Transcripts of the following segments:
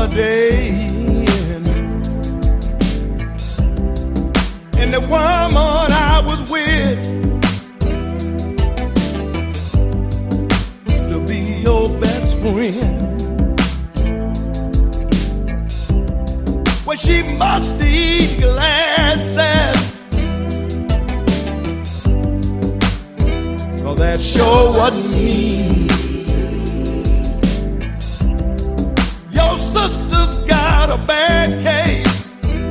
holiday Inn. And the woman I was with used to be your best friend. Well, she must eat glasses, 'cause that sure wasn't me. Your sister's got a bad case,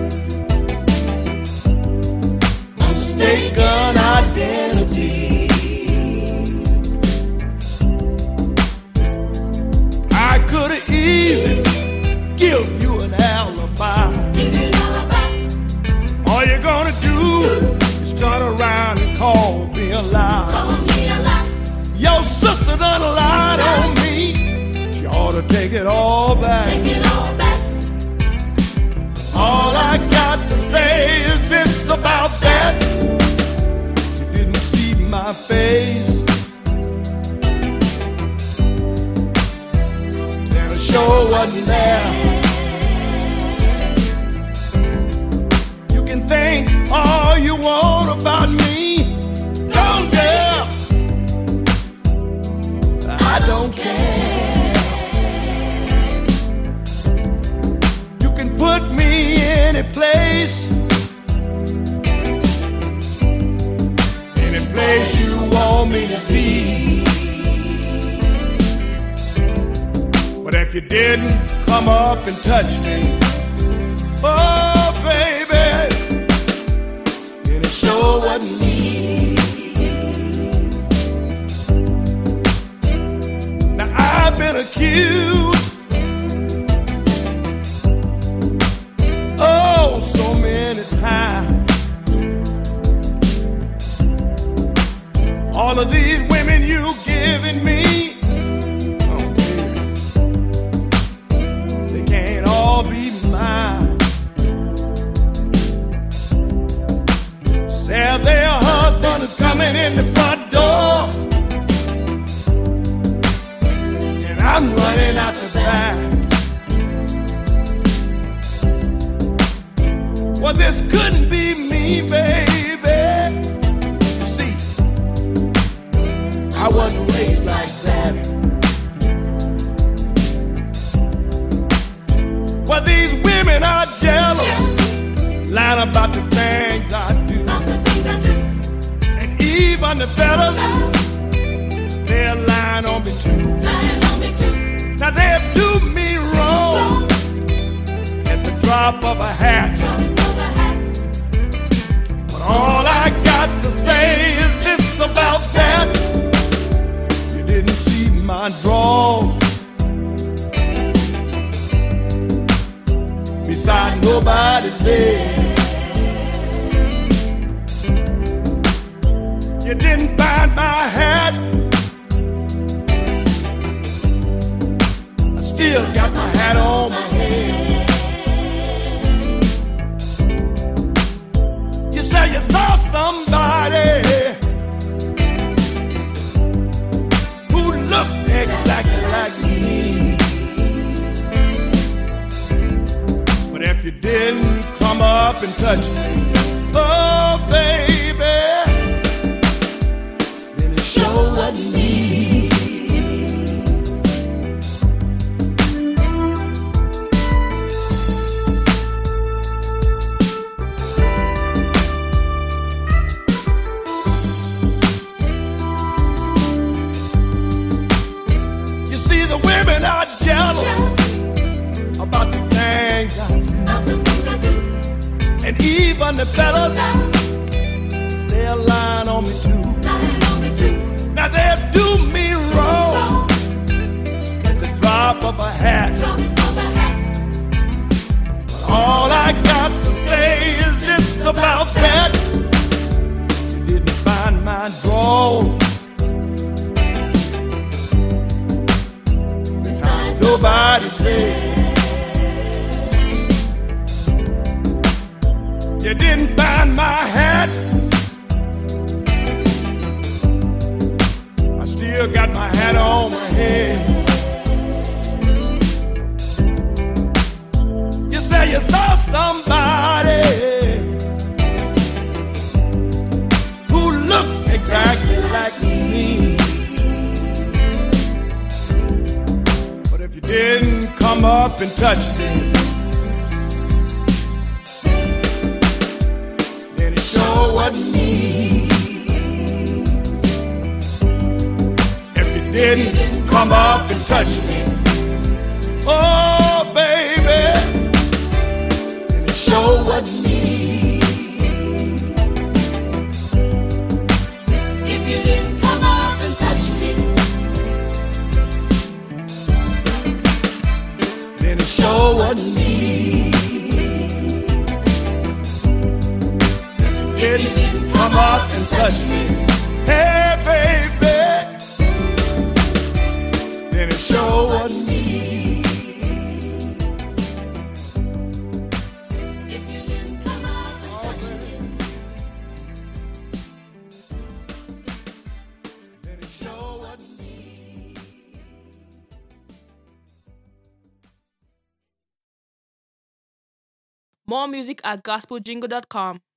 mistaken identity. I could have easily give you an alibi. All you're gonna do is turn around and call me a lie. Your sister done lied on me. She ought to take it all back. All I got to say is this about that: you didn't see my face, and it sure wasn't there. You can think all you want about me, don't dare. I don't care. You can put me in any place you want me to be. But if you didn't come up and touch me, oh baby, then it sure wasn't me. Now I've been accused, oh, so many times. All of these women you giving me, oh baby, they can't all be mine. Say their husband is coming in the front door, and I'm running out the back. Well, this couldn't be me, baby. You see, I wasn't raised like that. Well, these women are jealous, lying about the things I do. And even the fellas, they're lying on me too. Now they do me wrong at the drop of a hat. But all I got to say is this about that: you didn't see my draw. Beside nobody's bed, you didn't find my hat. I still got my hat on my head. You say you saw somebody who looks exactly like me. But if you didn't come up and touch me, oh baby, then it sure wasn't me. You see, the women are jealous about the things I do. And even the fellas, they're lying on me too. Now they do me wrong at the drop of a hat. But all I got to say is this about that: you didn't find my draw. Nobody's bed. You didn't find my hat. I still got my hat on my head. you saw somebody who looks exactly like me, but if you didn't come up and touch me, then it sure wasn't me. If you didn't come up and touch me, oh baby, then it sure wasn't me. If you didn't come up and touch me, then it sure wasn't me. If you didn't come up and touch me, hey baby, then it sure wasn't me. More music at gospeljingle.com.